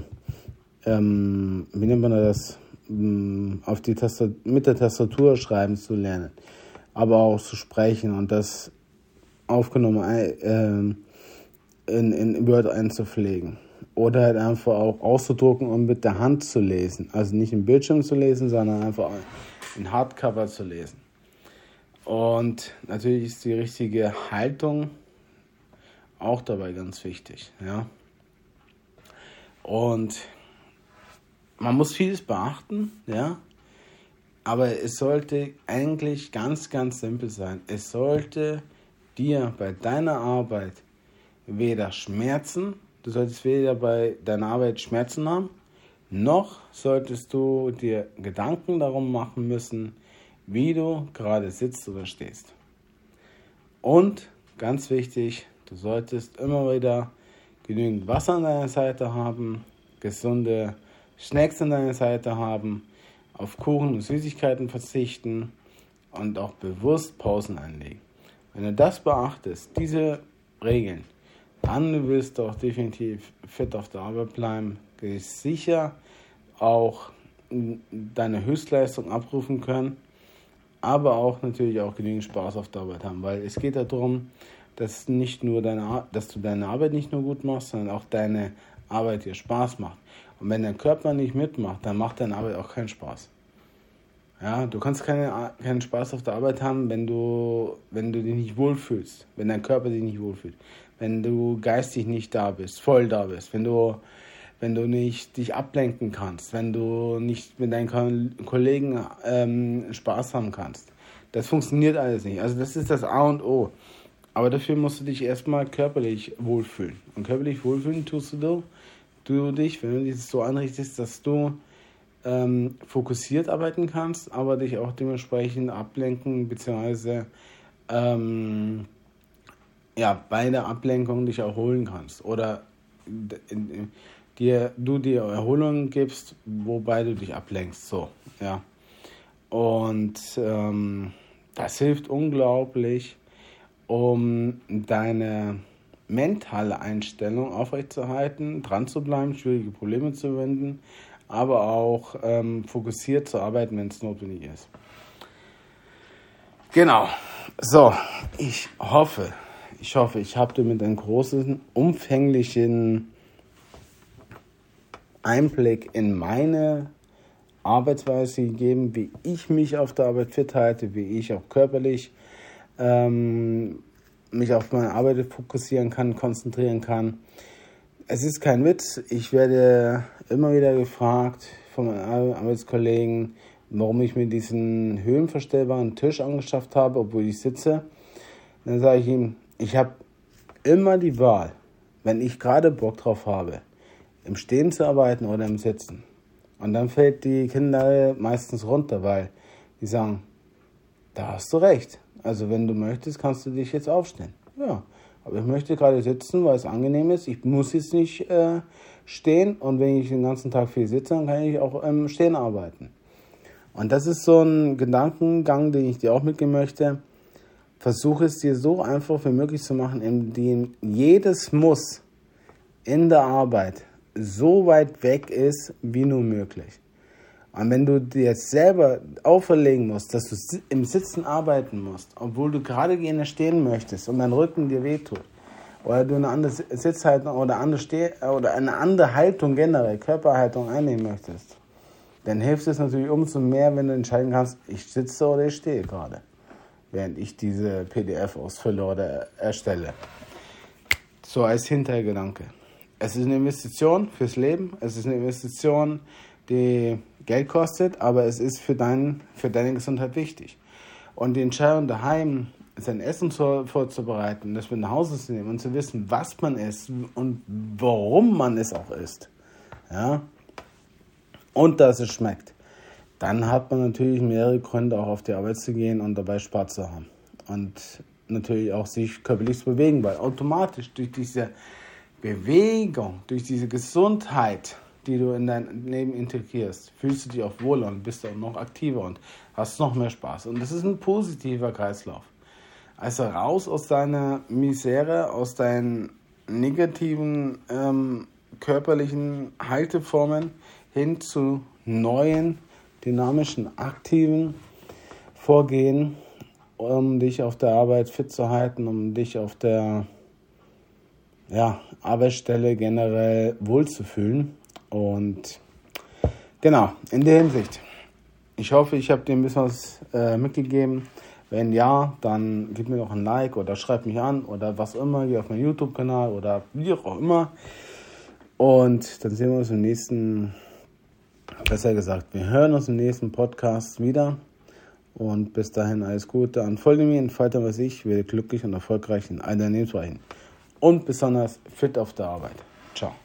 man das? Mit der Tastatur schreiben zu lernen, aber auch zu sprechen und das aufgenommen in Word einzupflegen. Oder halt einfach auch auszudrucken und mit der Hand zu lesen. Also nicht im Bildschirm zu lesen, sondern einfach in Hardcover zu lesen. Und natürlich ist die richtige Haltung auch dabei ganz wichtig. Ja? Und man muss vieles beachten, ja, aber es sollte eigentlich ganz, ganz simpel sein. Es sollte dir bei deiner Arbeit weder schmerzen, du solltest weder bei deiner Arbeit Schmerzen haben, noch solltest du dir Gedanken darum machen müssen, wie du gerade sitzt oder stehst. Und ganz wichtig, du solltest immer wieder genügend Wasser an deiner Seite haben, gesunde Snacks an deiner Seite haben, auf Kuchen und Süßigkeiten verzichten und auch bewusst Pausen einlegen. Wenn du das beachtest, diese Regeln, dann wirst du auch definitiv fit auf der Arbeit bleiben, sicher auch deine Höchstleistung abrufen können, aber auch natürlich auch genügend Spaß auf der Arbeit haben, weil es geht darum, dass du deine Arbeit nicht nur gut machst, sondern auch deine Arbeit dir Spaß macht. Und wenn dein Körper nicht mitmacht, dann macht deine Arbeit auch keinen Spaß. Ja, du kannst keinen Spaß auf der Arbeit haben, wenn du dich nicht wohlfühlst, wenn dein Körper sich nicht wohlfühlt, wenn du geistig nicht da bist, voll da bist, wenn du nicht dich ablenken kannst, wenn du nicht mit deinen Kollegen Spaß haben kannst. Das funktioniert alles nicht. Also das ist das A und O. Aber dafür musst du dich erstmal körperlich wohlfühlen. Und körperlich wohlfühlen tust du dich, wenn du dich so einrichtest, dass du fokussiert arbeiten kannst, aber dich auch dementsprechend ablenken, beziehungsweise bei der Ablenkung dich erholen kannst. Oder dir Erholung gibst, wobei du dich ablenkst. So, ja. Und das hilft unglaublich, um deine mentale Einstellung aufrechtzuerhalten, dran zu bleiben, schwierige Probleme zu überwinden, aber auch fokussiert zu arbeiten, wenn es notwendig ist. Genau. So, ich hoffe, ich habe dir mit einem großen, umfänglichen Einblick in meine Arbeitsweise gegeben, wie ich mich auf der Arbeit fit halte, wie ich auch körperlich mich auf meine Arbeit fokussieren kann, konzentrieren kann. Es ist kein Witz. Ich werde immer wieder gefragt von meinen Arbeitskollegen, warum ich mir diesen höhenverstellbaren Tisch angeschafft habe, obwohl ich sitze. Dann sage ich ihm, ich habe immer die Wahl, wenn ich gerade Bock drauf habe, im Stehen zu arbeiten oder im Sitzen. Und dann fällt die Kinder meistens runter, weil die sagen, da hast du recht. Also wenn du möchtest, kannst du dich jetzt aufstellen. Ja, aber ich möchte gerade sitzen, weil es angenehm ist. Ich muss jetzt nicht stehen. Und wenn ich den ganzen Tag viel sitze, dann kann ich auch im Stehen arbeiten. Und das ist so ein Gedankengang, den ich dir auch mitgeben möchte. Versuche es dir so einfach wie möglich zu machen, indem jedes Muss in der Arbeit so weit weg ist, wie nur möglich. Und wenn du dir jetzt selber auferlegen musst, dass du im Sitzen arbeiten musst, obwohl du gerade gerne stehen möchtest und dein Rücken dir wehtut, oder du eine andere Sitzhaltung oder eine andere Haltung generell, Körperhaltung einnehmen möchtest, dann hilft es natürlich umso mehr, wenn du entscheiden kannst, ich sitze oder ich stehe gerade. während ich diese PDF ausfülle oder erstelle. So als Hintergedanke. Es ist eine Investition fürs Leben, es ist eine Investition, die Geld kostet, aber es ist für deine Gesundheit wichtig. Und die Entscheidung daheim, sein Essen vorzubereiten, das mit nach Hause zu nehmen und zu wissen, was man isst und warum man es auch isst, ja, und dass es schmeckt, dann hat man natürlich mehrere Gründe, auch auf die Arbeit zu gehen und dabei Spaß zu haben. Und natürlich auch sich körperlich zu bewegen, weil automatisch durch diese Bewegung, durch diese Gesundheit, die du in dein Leben integrierst, fühlst du dich auch wohler und bist auch noch aktiver und hast noch mehr Spaß. Und das ist ein positiver Kreislauf. Also raus aus deiner Misere, aus deinen negativen körperlichen Halteformen hin zu neuen, dynamischen, aktiven Vorgehen, um dich auf der Arbeit fit zu halten, um dich auf der Arbeitsstelle generell wohlzufühlen. Und genau, in der Hinsicht, ich hoffe, ich habe dir ein bisschen was mitgegeben. Wenn ja, dann gib mir doch ein Like oder schreib mich an oder was immer, geh auf meinen YouTube-Kanal oder wie auch immer. Und dann sehen wir uns im nächsten, besser gesagt, wir hören uns im nächsten Podcast wieder. Und bis dahin alles Gute. Und folge mir, entfalte was ich, werde glücklich und erfolgreich in all deinen Lebensbereichen. Und besonders fit auf der Arbeit. Ciao.